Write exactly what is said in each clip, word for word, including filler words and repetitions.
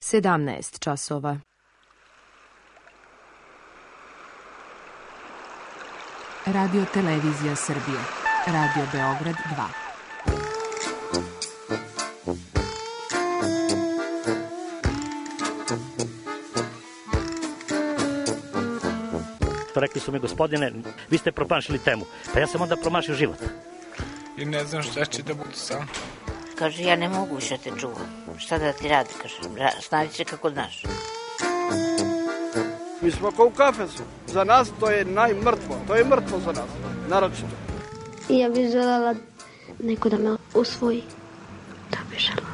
sedamnaest časova. Radio Televizija Srbije. Radio Beograd dva. Rekli su mi, gospodine, vi ste promašili temu. Pa ja sam onda promašio život. I ne znam šta će da bude sam. Kaže, ja ne mogu više te čuvam. Šta da ti radi, kaže, snavi se kako znaš. Mi smo kao u kafesu. Za nas to je najmrtvo. To je mrtvo za nas, naročito. I ja bih želela neko da me usvoji. Da bih želela.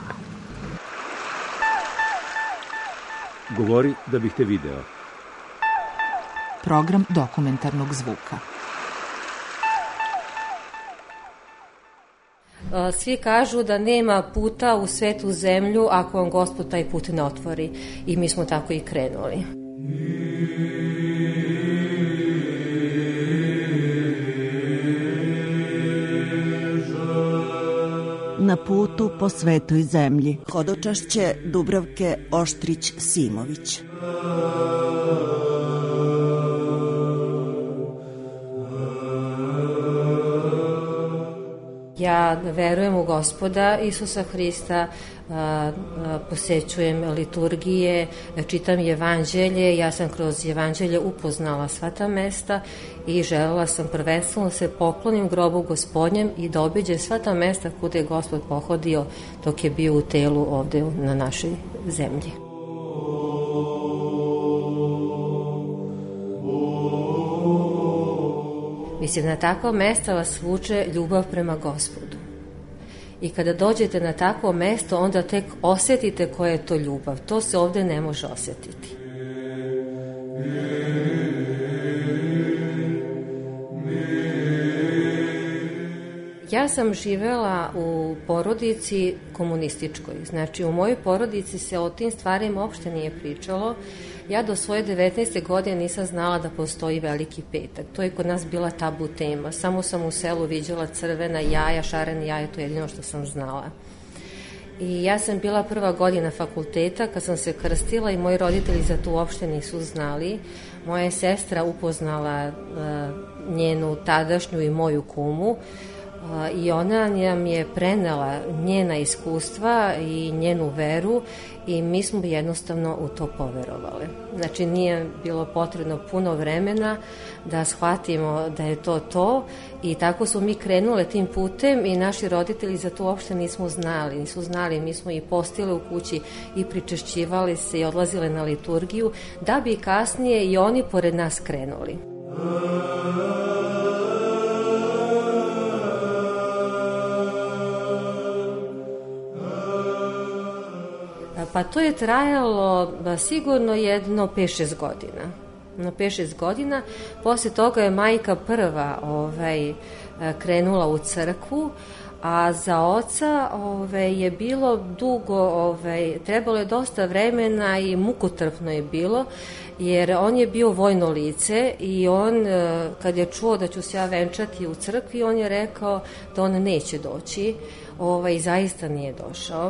Govori da bih te video. Program dokumentarnog zvuka. Svi kažu da nema puta u svetu zemlju ako vam Gospod taj put ne otvori. I mi smo tako i krenuli. Na putu po svetoj zemlji. Hodočašće Dubravke Oštrić-Simović. Ja verujem u Gospoda Isusa Hrista, posećujem liturgije, čitam evanđelje, ja sam kroz evanđelje upoznala sva ta mesta i želela sam prvenstveno se poklonim grobu Gospodnjem i da obiđem sva ta mesta kude je Gospod pohodio dok je bio u telu ovde na našoj zemlji. Mislim, na takva mesta vas vuče ljubav prema Gospodu. I kada dođete na takvo mesto, onda tek osjetite koja je to ljubav. To se ovde ne može osjetiti. Ja sam živela u porodici komunističkoj. Znači, u mojoj porodici se o tim stvarima uopšte nije pričalo. Ja do svoje devetnaeste godine nisam znala da postoji Veliki petak. To je kod nas bila tabu tema. Samo sam u selu viđala crvena jaja, šarene jaja, to je jedino što sam znala. I ja sam bila prva godina fakulteta kad sam se krstila i moji roditelji za to uopšte nisu znali. Moja je sestra upoznala uh, njenu tadašnju i moju kumu. I ona nam je prenela njena iskustva i njenu veru i mi smo jednostavno u to poverovali. Znači, nije bilo potrebno puno vremena da shvatimo da je to to i tako smo mi krenule tim putem i naši roditelji za to uopšte nismo znali. Nisu znali, mi smo i postile u kući i pričešćivali se i odlazile na liturgiju da bi kasnije i oni pored nas krenuli. Pa to je trajalo ba, sigurno jedno pet šest godina. No pet šest godina. Posle toga je majka prva ovaj, krenula u crkvu, a za oca ovaj, je bilo dugo, ovaj, trebalo je dosta vremena i mukotrpno je bilo, jer on je bio vojno lice i on, kad je čuo da ću se ja venčati u crkvi, on je rekao da on neće doći, ovaj, zaista nije došao.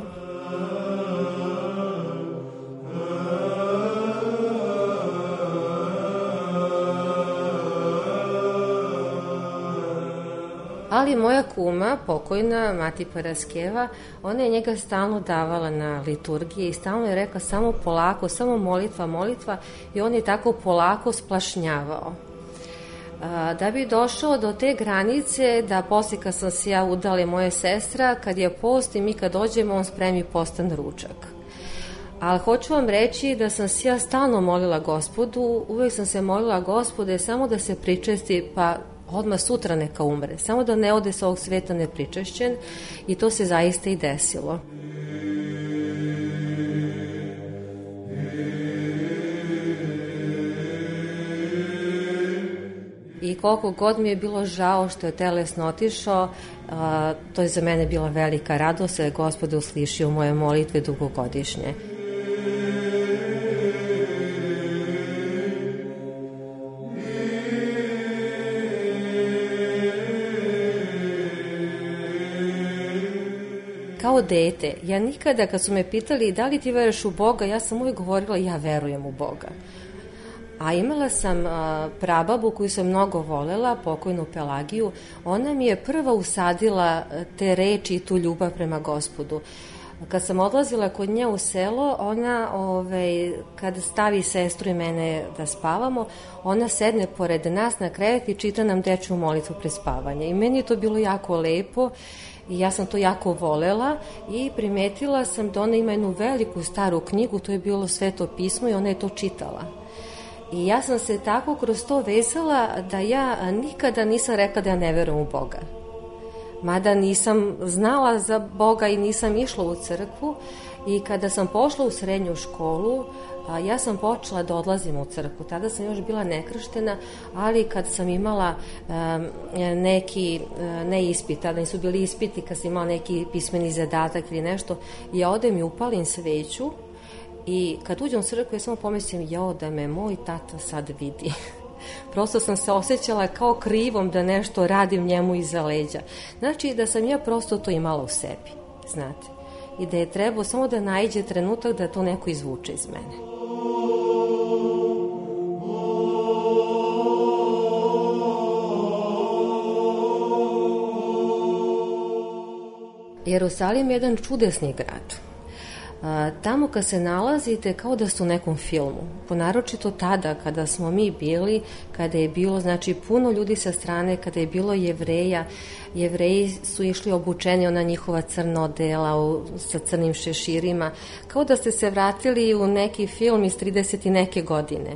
Ali moja kuma, pokojna Mati Paraskeva, ona je njega stalno davala na liturgije i stalno je rekla samo polako, samo molitva, molitva i on je tako polako splašnjavao. Da bi došao do te granice da posle kad sam se ja udala i moja sestra, kad je post i mi kad dođemo on spremi postan ručak. Ali hoću vam reći da sam se ja stalno molila Gospodu, uvek sam se molila Gospode samo da se pričesti pa odmah sutra neka umre, samo da ne ode sa ovog sveta nepričešćen i to se zaista i desilo. I koliko god mi je bilo žao što je telesno otišao, a, to je za mene bila velika radost, jer je Gospod uslišio moje molitve dugogodišnje. Kao kao dete, ja nikada kad su me pitali da li ti veruješ u Boga, ja sam uvijek govorila ja verujem u Boga. A imala sam a, prababu koju sam mnogo volela, pokojnu Pelagiju, ona mi je prva usadila te reči i tu ljubav prema Gospodu. Kad sam odlazila kod nje u selo, ona, ovaj, kad stavi sestru i mene da spavamo, ona sedne pored nas na krevet i čita nam dečju molitvu pre spavanja. I meni je to bilo jako lepo i ja sam to jako volela i primetila sam da ona ima jednu veliku staru knjigu, to je bilo Sveto pismo i ona je to čitala. I ja sam se tako kroz to vezala da ja nikada nisam rekla da ja ne verujem u Boga. Mada nisam znala za Boga i nisam išla u crkvu i kada sam pošla u srednju školu, a, ja sam počela da odlazim u crkvu. Tada sam još bila nekrštena, ali kad sam imala a, neki, a, ne ispit, tada nisu bili ispiti, kad sam imala neki pismeni zadatak ili nešto, ja odem i upalim sveću i kad uđem u crkvu ja samo pomislim, jao, da me moj tata sad vidi. Prosto sam se osjećala kao krivom da nešto radim njemu iza leđa. Znači da sam ja prosto to imala u sebi, znate. I da je trebao samo da naiđe trenutak da to neko izvuče iz mene. Jerusalim je jedan čudesni grad. A, tamo kad se nalazite kao da ste u nekom filmu, ponaročito tada kada smo mi bili, kada je bilo znači puno ljudi sa strane, kada je bilo Jevreja, Jevreji su išli obučeni ona njihova crna odela u, sa crnim šeširima, kao da ste se vratili u neki film iz trideset i neke godine.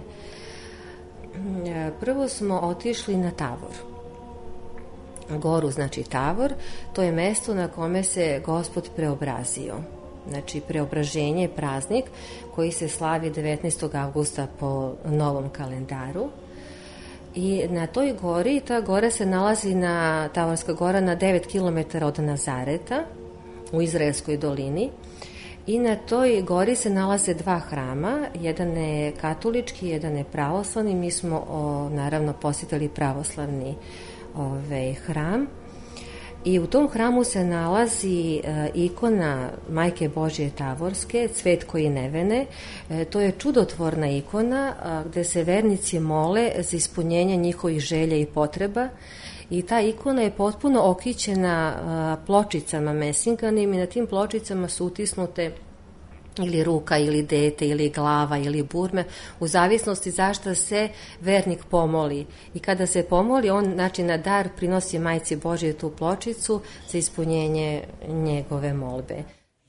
Prvo smo otišli na Tavor. Goru znači Tavor, to je mesto na kome se Gospod preobrazio. Znači, preobraženje je praznik koji se slavi devetnaestog avgusta po novom kalendaru. I na toj gori, ta gora se nalazi na, Tavorska gora, na devet kilometara od Nazareta, u Izraelskoj dolini. I na toj gori se nalaze dva hrama, jedan je katolički, jedan je pravoslavni. Mi smo, o, naravno, posjetili pravoslavni ovaj, hram. I u tom hramu se nalazi e, ikona Majke Božje Tavorske, cvet koji nevene. E, to je čudotvorna ikona a, gde se vernici mole za ispunjenje njihovih želja i potreba. I ta ikona je potpuno okićena a, pločicama mesinganim i na tim pločicama su utisnute ili ruka, ili dete, ili glava, ili burme, u zavisnosti zašto se vernik pomoli. I kada se pomoli, on znači na dar prinosi Majci Božje tu pločicu za ispunjenje njegove molbe.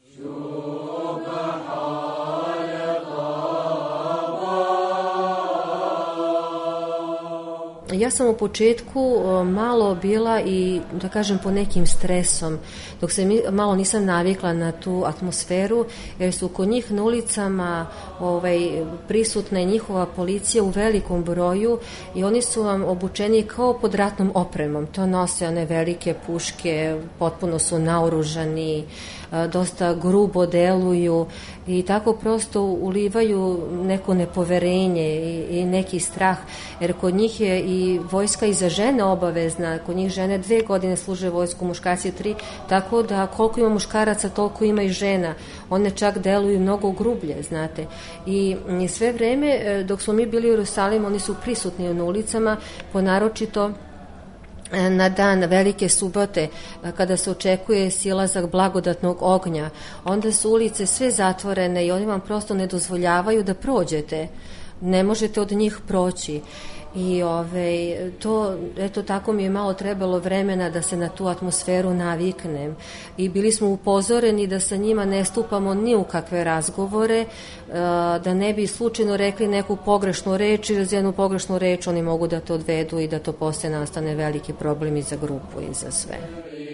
Ja sam u početku malo bila i, da kažem, po nekim stresom, dok se mi, malo nisam navikla na tu atmosferu, jer su kod njih na ulicama ovaj, prisutna je njihova policija u velikom broju i oni su vam obučeni kao pod ratnom opremom. To nose one velike puške, potpuno su naoružani, dosta grubo deluju i tako prosto ulivaju neko nepoverenje i, i neki strah, jer kod njih je i vojska i za žene obavezna, kod njih žene dve godine služe vojsku, muškarci tri, tako da koliko ima muškaraca, toliko ima i žena. One čak deluju mnogo grublje, znate. I, i sve vreme, dok smo mi bili u Jerusalimu, oni su prisutni na ulicama, ponaročito na dan velike subote, kada se očekuje silazak blagodatnog ognja, onda su ulice sve zatvorene i oni vam prosto ne dozvoljavaju da prođete. Ne možete od njih proći. I ove, to, eto, tako mi je malo trebalo vremena da se na tu atmosferu naviknem. I bili smo upozoreni da sa njima ne stupamo ni u kakve razgovore, da ne bi slučajno rekli neku pogrešnu reč, jer za jednu pogrešnu reč oni mogu da te odvedu i da to posle nastane veliki problem i za grupu i za sve.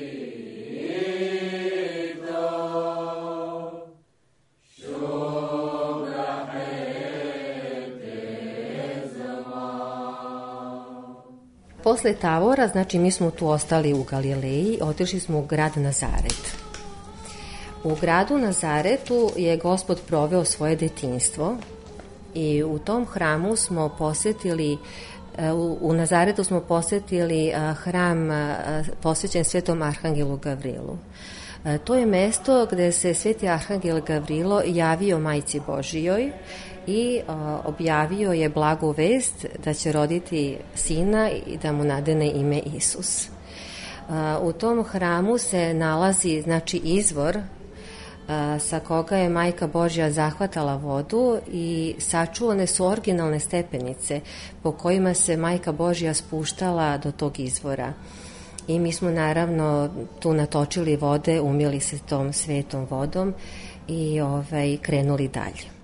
Posle Tavora, znači mi smo tu ostali u Galileji, otišli smo u grad Nazaret. U gradu Nazaretu je Gospod proveo svoje detinjstvo i u tom hramu smo posetili, u, u Nazaretu smo posetili hram posvećen Svetom Arhangelu Gavrilu. To je mesto gde se sveti arhangel Gavrilo javio majci Božijoj i objavio je blagu vest da će roditi sina i da mu nadene ime Isus. U tom hramu se nalazi, znači, izvor sa koga je Majka Božja zahvatala vodu i sačuvane su originalne stepenice po kojima se Majka Božja spuštala do tog izvora. I mi smo naravno tu natočili vode, umili se tom svetom vodom i ovaj, krenuli dalje.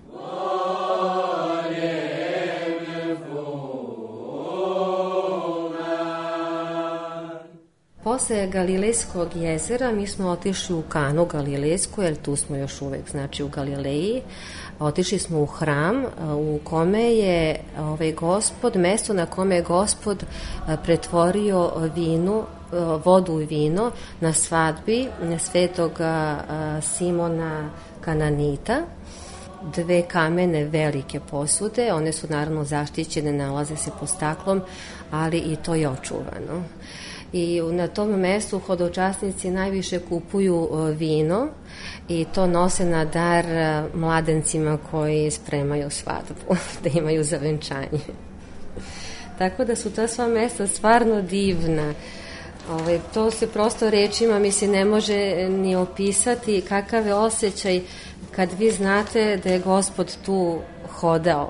Posle Galilejskog jezera mi smo otišli u Kanu Galilejsku, jer tu smo još uvek, znači u Galileji. Otišli smo u hram u kome je ovaj Gospod, mesto na kome je Gospod pretvorio vinu, vodu u vino na svadbi svetog Simona Kananita. Dve kamene velike posude, one su naravno zaštićene, nalaze se pod staklom, ali i to je očuvano. I na tom mestu hodočasnici najviše kupuju vino i to nose na dar mladencima koji spremaju svadbu, da imaju za venčanje. Tako da su ta sva mesta stvarno divna. Ove, to se prosto rečima, mislim, ne može ni opisati kakav je osjećaj kad vi znate da je Gospod tu hodao.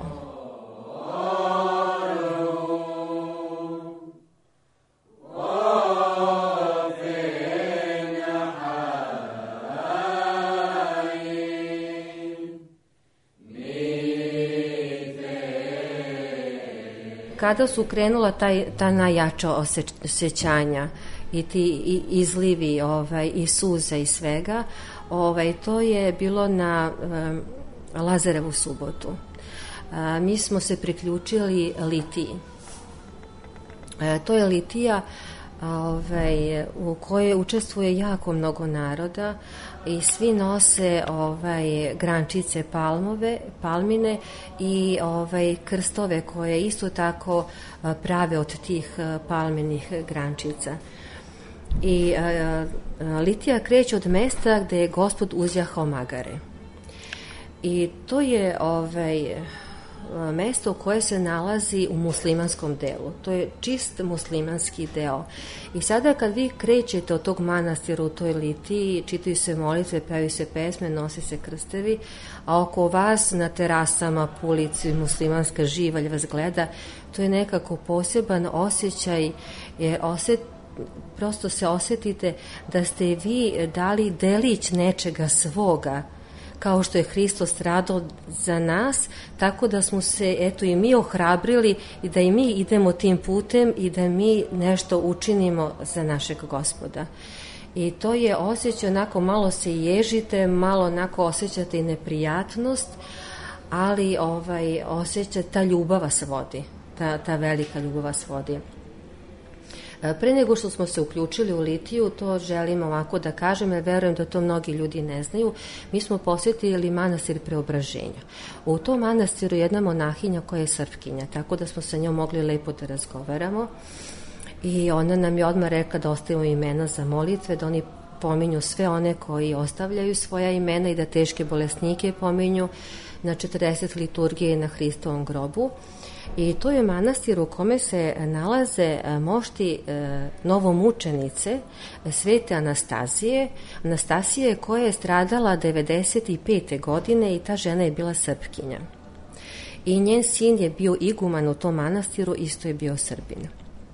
Kada su krenula taj, ta najjača osjećanja i ti i, izlivi ovaj, i suza i svega, ovaj, to je bilo na um, Lazarevu subotu. A, mi smo se priključili litiji. A, to je litija ovaj, u kojoj učestvuje jako mnogo naroda i svi nose ovaj, grančice palmove, palmine i ovaj, krstove koje isto tako prave od tih palminih grančica. I a, a, litija kreće od mesta gde je Gospod uzjahao magare. I to je ovaj, mesto koje se nalazi u muslimanskom delu. To je čist muslimanski deo. I sada kad vi krećete od tog manastira u toj litiji, čitaju se molitve, pevaju se pesme, nose se krstevi, a oko vas na terasama, po ulici, muslimanska živalj vas gleda, to je nekako poseban osjećaj, jer osjet, prosto se osjetite da ste vi dali delić nečega svoga, kao što je Hristos stradao za nas, tako da smo se, eto, i mi ohrabrili i da i mi idemo tim putem i da mi nešto učinimo za našeg Gospoda. I to je osjećaj, onako malo se ježite, malo onako osjećate i neprijatnost, ali ovaj, osjećate, ta ljubav vas vodi, ta, ta velika ljubav vas vodi. Pre nego što smo se uključili u litiju, to želim ovako da kažem, jer verujem da to mnogi ljudi ne znaju, mi smo posjetili manastir Preobraženja. U tom manastiru je jedna monahinja koja je Srpkinja, tako da smo sa njom mogli lepo da razgovaramo i ona nam je odmah rekla da ostavimo imena za molitve, da oni pominju sve one koji ostavljaju svoja imena i da teške bolesnike pominju na četrdeset liturgije na Hristovom grobu. I to je manastir u kome se nalaze mošti e, novomučenice svete Anastazije, Anastasije koja je stradala devedeset pete godine i ta žena je bila Srpkinja. I njen sin je bio iguman u tom manastiru, isto je bio Srbin.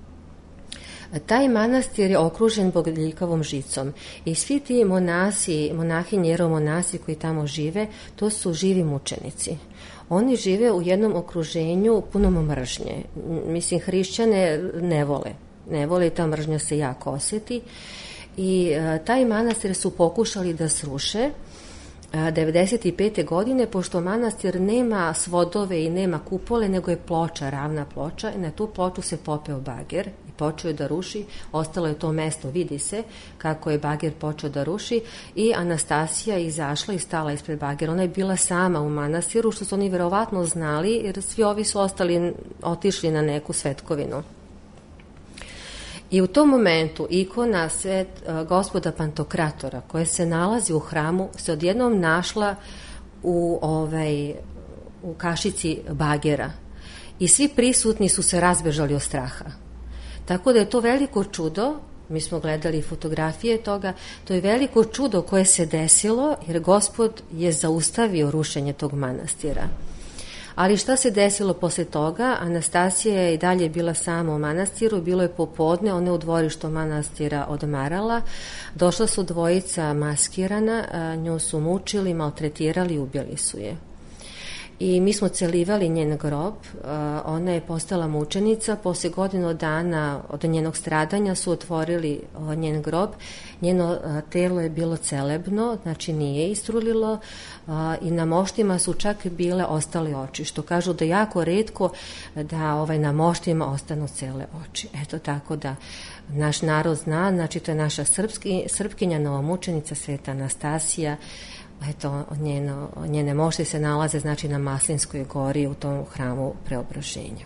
Taj manastir je okružen bodljikavom žicom i svi ti monasi, monahinje, jeromonasi koji tamo žive, to su živi mučenici. Oni žive u jednom okruženju punom mržnje. Mislim, hrišćane ne vole. Ne vole i ta mržnja se jako osjeti. I a, taj manastir su pokušali da sruše a, devedeset pete godine, pošto manastir nema svodove i nema kupole, nego je ploča, ravna ploča. I na tu ploču se popeo bager i počeo da ruši. Ostalo je to mesto, vidi se kako je bager počeo da ruši i Anastasija je izašla i stala ispred bagera. Ona je bila sama u manastiru, što su oni verovatno znali, jer svi ovi su ostali, otišli na neku svetkovinu. I u tom momentu ikona svet gospoda Pantokratora koja se nalazi u hramu se odjednom našla u, ovaj, u kašici bagera i svi prisutni su se razbežali od straha. Tako da je to veliko čudo, mi smo gledali fotografije toga, to je veliko čudo koje se desilo jer Gospod je zaustavio rušenje tog manastira. Ali šta se desilo posle toga? Anastasija je i dalje bila sama u manastiru, bilo je popodne, ona je u dvorištu manastira odmarala, došla su dvojica maskirana, nju su mučili, maltretirali i ubili su je. I mi smo celivali njen grob, ona je postala mučenica, posle godinu dana od njenog stradanja su otvorili njen grob, njeno telo je bilo celebno, znači nije istrulilo i na moštima su čak bile ostale oči, što kažu da jako retko da ovaj, na moštima ostanu cele oči. Eto tako da naš narod zna, znači to je naša srpski, srpkinja novomučenica Sveta Anastasija. Eto, njeno, njene mošti se nalaze znači na Maslinskoj gori u tom hramu Preobraženja.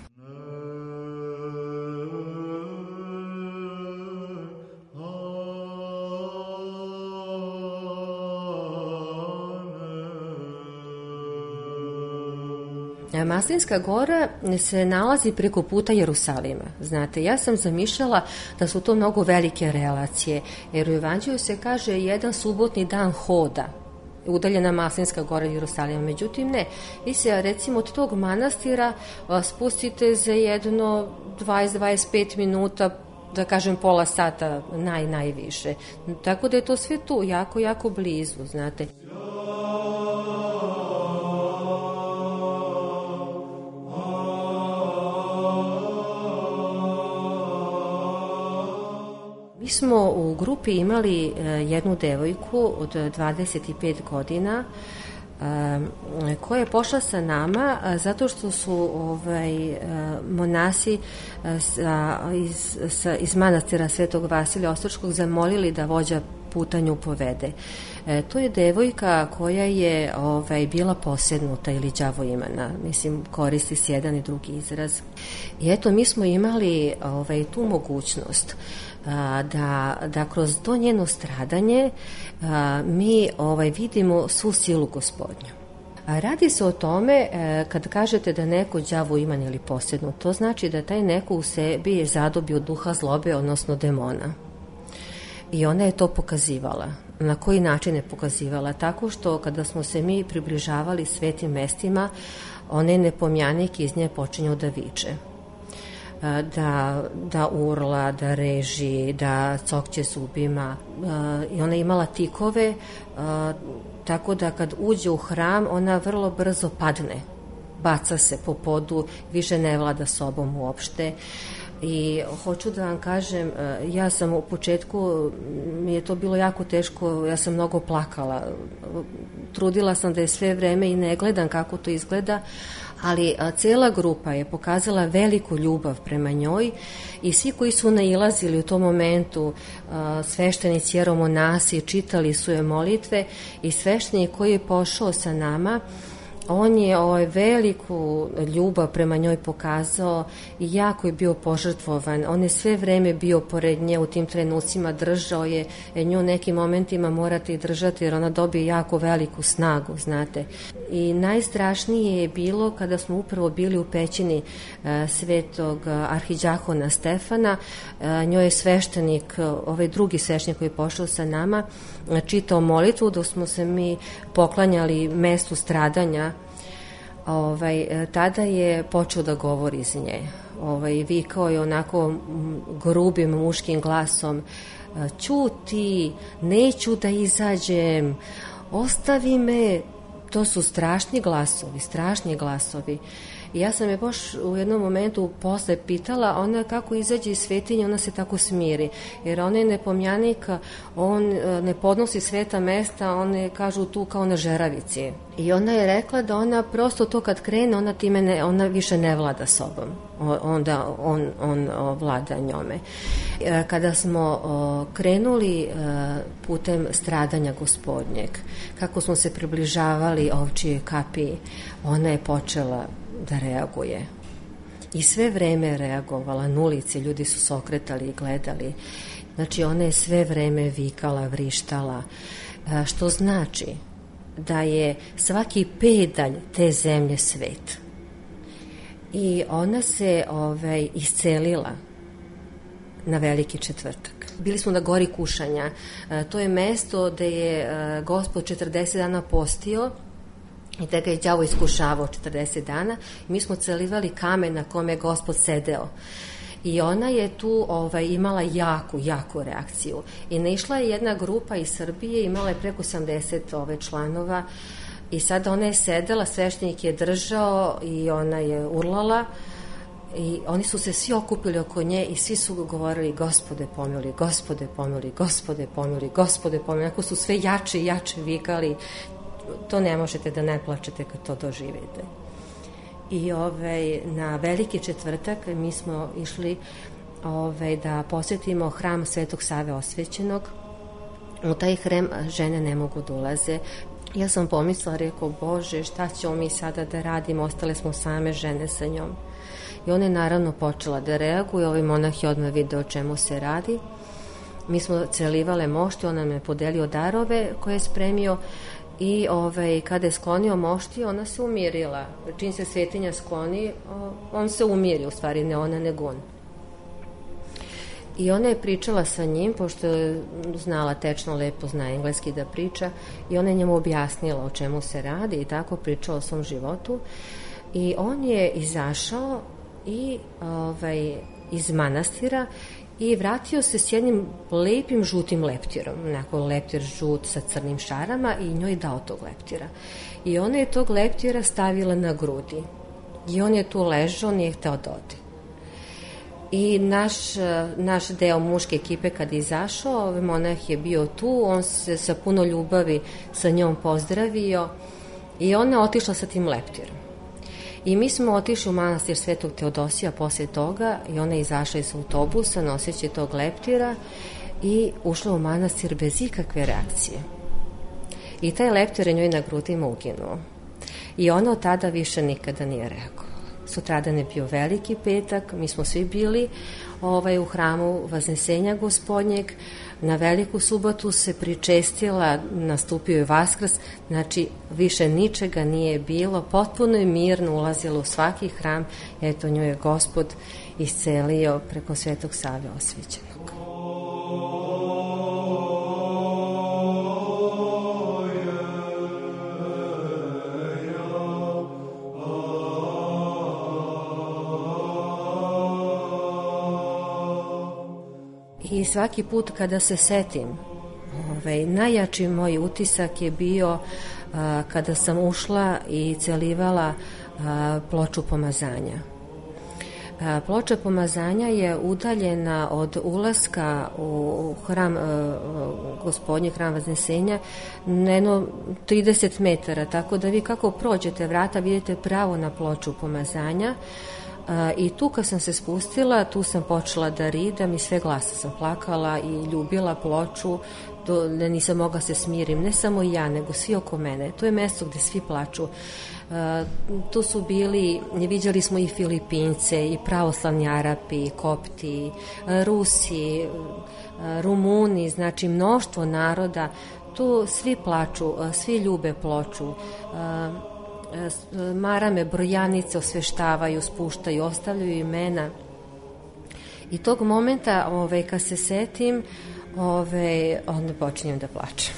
Maslinska gora se nalazi preko puta Jerusalima. Znate, ja sam zamišljala da su to mnogo velike relacije, jer u Evanđelju se kaže jedan subotni dan hoda udaljena Maslinska gora Jerusalima. Međutim, ne. Vi se, recimo, od tog manastira spustite za jedno dvadeset do dvadeset pet minuta, da kažem pola sata naj, najviše. Tako da je to sve tu, jako, jako blizu, znate. Mi smo u grupi imali jednu devojku od dvadeset pet godina koja je pošla sa nama zato što su ovaj, monasi sa, iz, sa, iz manastira Svetog Vasilija Ostroškog zamolili da vođa puta nju povede. E, to je devojka koja je ovaj, bila posednuta ili đavoimana, mislim koristi se jedan i drugi izraz. I eto, mi smo imali ovaj, tu mogućnost a, da, da kroz to njeno stradanje a, mi ovaj, vidimo svu silu Gospodnju. A radi se o tome, e, kad kažete da neko đavo iman ili posednut, to znači da taj neko u sebi je zadobio duha zlobe, odnosno demona. I ona je to pokazivala. Na koji način je pokazivala? Tako što kada smo se mi približavali svetim mestima, onaj nepomjanik iz nje počinju da viče. Da, da urla, da reži, da cokće zubima. I ona je imala tikove, tako da kad uđe u hram, ona vrlo brzo padne. Baca se po podu, više ne vlada sobom uopšte. I hoću da vam kažem, ja sam u početku, mi je to bilo jako teško, ja sam mnogo plakala. Trudila sam da je sve vreme i ne gledam kako to izgleda, ali cela grupa je pokazala veliku ljubav prema njoj i svi koji su nailazili u tom momentu, sveštenici, jeromonasi, čitali su je molitve i sveštenik koji je pošao sa nama, on je ovaj veliku ljubav prema njoj pokazao i jako je bio požrtvovan. On je sve vreme bio pored nje u tim trenucima, držao je nju nekim momentima morate i držati jer ona dobije jako veliku snagu, znate. I najstrašnije je bilo kada smo upravo bili u pećini e, svetog arhiđakona Stefana. E, njoj je sveštenik, ovaj drugi sveštenik koji je pošao sa nama, čitao molitvu dok smo se mi poklanjali mestu stradanja. Ovaj, tada je počeo da govori iz nje. Ovaj, vikao je onako grubim muškim glasom: ćuti, neću da izađem, ostavi me. To su strašni glasovi, strašni glasovi. I ja sam je baš u jednom momentu posle pitala, ona kako izađe iz svetinje, ona se tako smiri. Jer ona je nepomjanik, on ne podnosi sveta mesta, one kažu tu kao na žeravici. I ona je rekla da ona prosto to kad krene, ona time ne, ona više ne vlada sobom. Onda on, on vlada njome. Kada smo krenuli putem stradanja Gospodnjeg, kako smo se približavali ovčijoj kapiji, ona je počela da reaguje. i sve vreme je reagovala na ulici, ljudi su se okretali i gledali. Znači ona je sve vreme vikala, vrištala, što znači da je svaki pedalj te zemlje svet. I ona se ovaj, iscelila na Veliki četvrtak. Bili smo na gori Kušanja. E, to je mesto gde je e, Gospod četrdeset dana postio i da ga je đavo iskušavao četrdeset dana. I mi smo celivali kamen na kome je Gospod sedeo. I ona je tu ovaj, imala jaku, jaku reakciju. I naišla je jedna grupa iz Srbije, imala je preko sedamdeset ovaj, članova i sada ona je sedela, sveštenik je držao i ona je urlala i oni su se svi okupili oko nje i svi su govorili Gospode pomili, Gospode pomili, Gospode pomili, Gospode pomili. Ako su sve jače i jače vikali, to ne možete da ne plačete kad to doživite. I ovaj, na Veliki četvrtak mi smo išli ovaj, da posjetimo hram Svetog Save Osvećenog. U taj hram žene ne mogu da ulaze. Ja sam pomislila, rekao, Bože, šta ćemo mi sada da radimo, ostale smo same žene sa njom. I ona je naravno počela da reaguje, ovaj monah je odmah video o čemu se radi. Mi smo celivale mošti, on nam je podelio darove koje je spremio i ovaj, kada je sklonio mošti, ona se umirila. Čim se svetinja skloni, on se umiri, u stvari ne ona, nego on. I ona je pričala sa njim, pošto je znala tečno, lepo zna engleski da priča, i ona je njemu objasnila o čemu se radi i tako pričala o svom životu. I on je izašao i ovaj, iz manastira i vratio se s jednim lepim žutim leptirom, onako leptir žut sa crnim šarama, i njoj dao tog leptira. I ona je tog leptira stavila na grudi. I on je tu ležao, nije hteo da ode. I naš, naš deo muške ekipe kad je izašao, ovaj monah je bio tu, on se sa puno ljubavi sa njom pozdravio i ona je otišla sa tim leptirom. I mi smo otišli u manastir Svetog Teodosija posle toga i ona je izašla iz autobusa noseći tog leptira i ušla u manastir bez ikakve reakcije. I taj leptir je njoj na grudima uginuo. I ona od tada više nikada nije reagovala. Sutradan je bio Veliki petak, mi smo svi bili ovaj, u hramu Vaznesenja Gospodnjeg. Na Veliku subotu se pričestila, nastupio je Vaskrs, znači više ničega nije bilo, potpuno je mirno ulazila u svaki hram, eto nju je Gospod iscelio preko Svetog Save Osvećenog. I svaki put kada se setim, ovaj, najjači moj utisak je bio a, kada sam ušla i celivala a, ploču pomazanja. A, ploča pomazanja je udaljena od ulaska u hram, a, Gospodnji hram Vaznesenja, jedno trideset metara, tako da vi kako prođete vrata vidite pravo na ploču pomazanja. Uh, i tu kad sam se spustila, tu sam počela da ridam i sve glasa sam plakala i ljubila ploču, do, da nisam mogla se smirim, ne samo ja, nego svi oko mene. To je mesto gde svi plaču. Uh, tu su bili, viđali smo i Filipince, i pravoslavni Arapi, i Kopti, uh, Rusi, uh, Rumuni, znači mnoštvo naroda. Tu svi plaču, uh, svi ljube ploču. Uh, marame, brojanice osveštavaju, spuštaju, ostavljaju imena. I tog momenta, ove, kad se setim, ove, onda počinjem da plačem.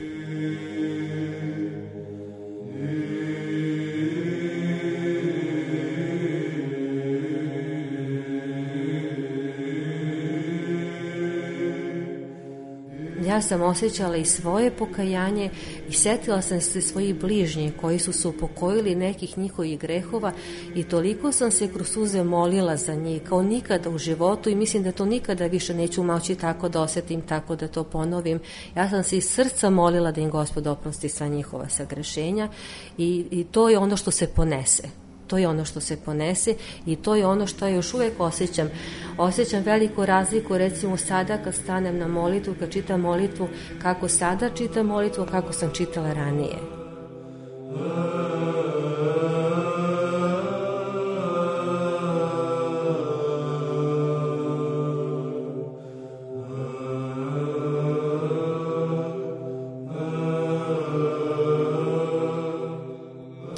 Ja sam osjećala i svoje pokajanje i setila sam se svojih bližnjih koji su se upokojili nekih njihovih grehova i toliko sam se kroz suze molila za njih kao nikada u životu i mislim da to nikada više neću moći tako da osetim, tako da to ponovim. Ja sam se iz srca molila da im Gospod oprosti sva njihova sagrešenja i, i to je ono što se ponese. To je ono što se ponese i to je ono što još uvek osjećam. Osjećam veliku razliku, recimo sada kad stanem na molitvu, kad čitam molitvu, kako sada čitam molitvu, kako sam čitala ranije.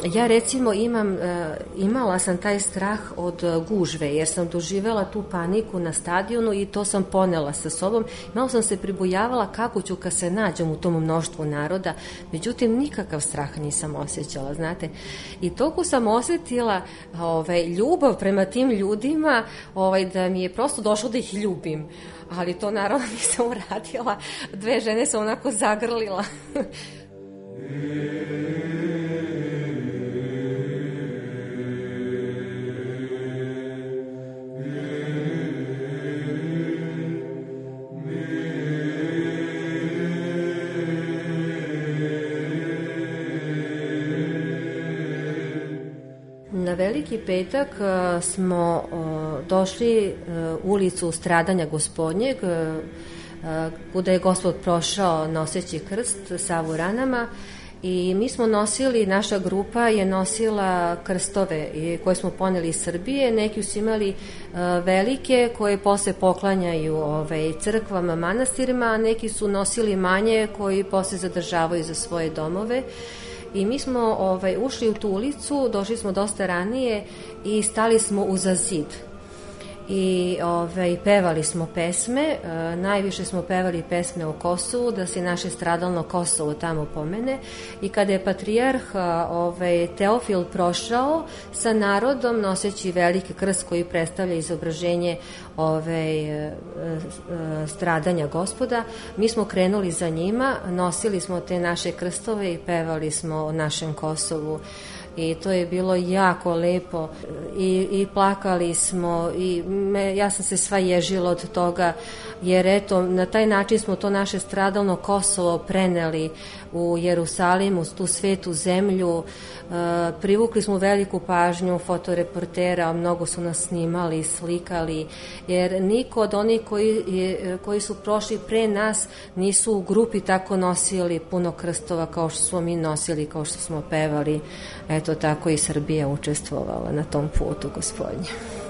Ja recimo imam, imala sam taj strah od gužve, jer sam doživela tu paniku na stadionu i to sam ponela sa sobom. Malo sam se pribojavala kako ću kad se nađem u tom mnoštvu naroda, međutim nikakav strah nisam osjećala, znate. I toliko sam osjetila ovaj, ljubav prema tim ljudima, ovaj, da mi je prosto došlo da ih ljubim. Ali to naravno nisam uradila. Dve žene sam onako zagrlila. Na Veliki petak smo došli u ulicu Stradanja Gospodnjeg, kuda je Gospod prošao noseći krst sav u ranama, i mi smo nosili, naša grupa je nosila krstove koje smo poneli iz Srbije. Neki su imali velike koje posle poklanjaju ovaj, crkvama, manastirima, a neki su nosili manje koji posle zadržavaju za svoje domove. I mi smo ovaj, ušli u tu ulicu, došli smo dosta ranije i stali smo uza zid. I ovaj, pevali smo pesme, e, najviše smo pevali pesme o Kosovu, da se naše stradalno Kosovo tamo pomene. I kada je patrijarh ovaj, Teofil prošao sa narodom noseći veliki krst koji predstavlja izobraženje ovaj, e, e, stradanja Gospoda, mi smo krenuli za njima, nosili smo te naše krstove i pevali smo o našem Kosovu. I to je bilo jako lepo i, i plakali smo i me, ja sam se sva ježila od toga, jer eto na taj način smo to naše stradalno Kosovo preneli u Jerusalimu, tu svetu zemlju. E, privukli smo veliku pažnju fotoreportera, mnogo su nas snimali, slikali, jer niko od onih koji, je, koji su prošli pre nas nisu u grupi tako nosili puno krstova kao što smo mi nosili, kao što smo pevali. Eto tako i Srbija učestvovala na tom putu Gospodnje.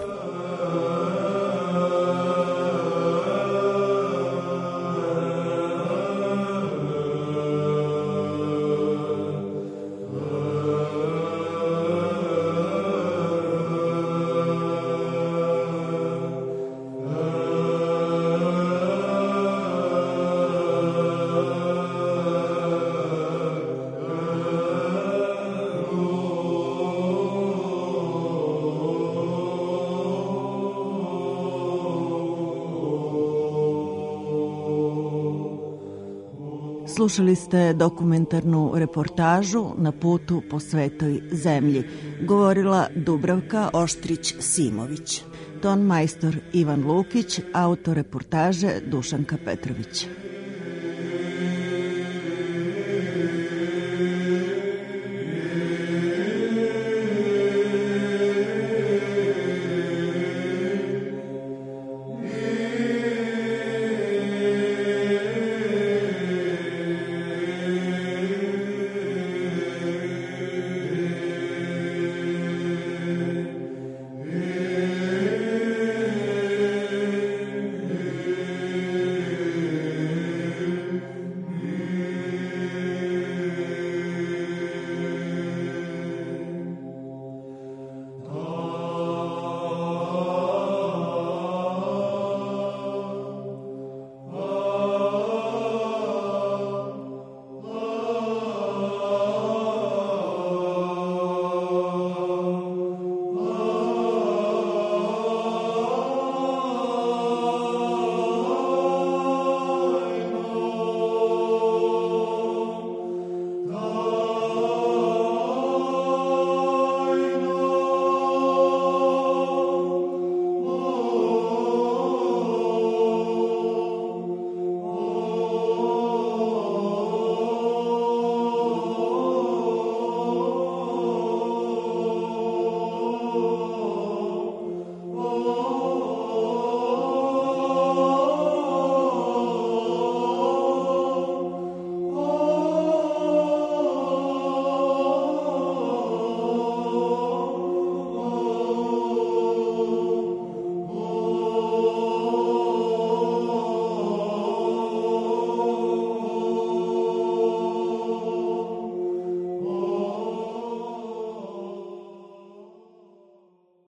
Slušali ste dokumentarnu reportažu Na putu po svetoj zemlji. Govorila Dubravka Oštrić-Simović. Ton majstor Ivan Lukić, autor reportaže Dušanka Petrović.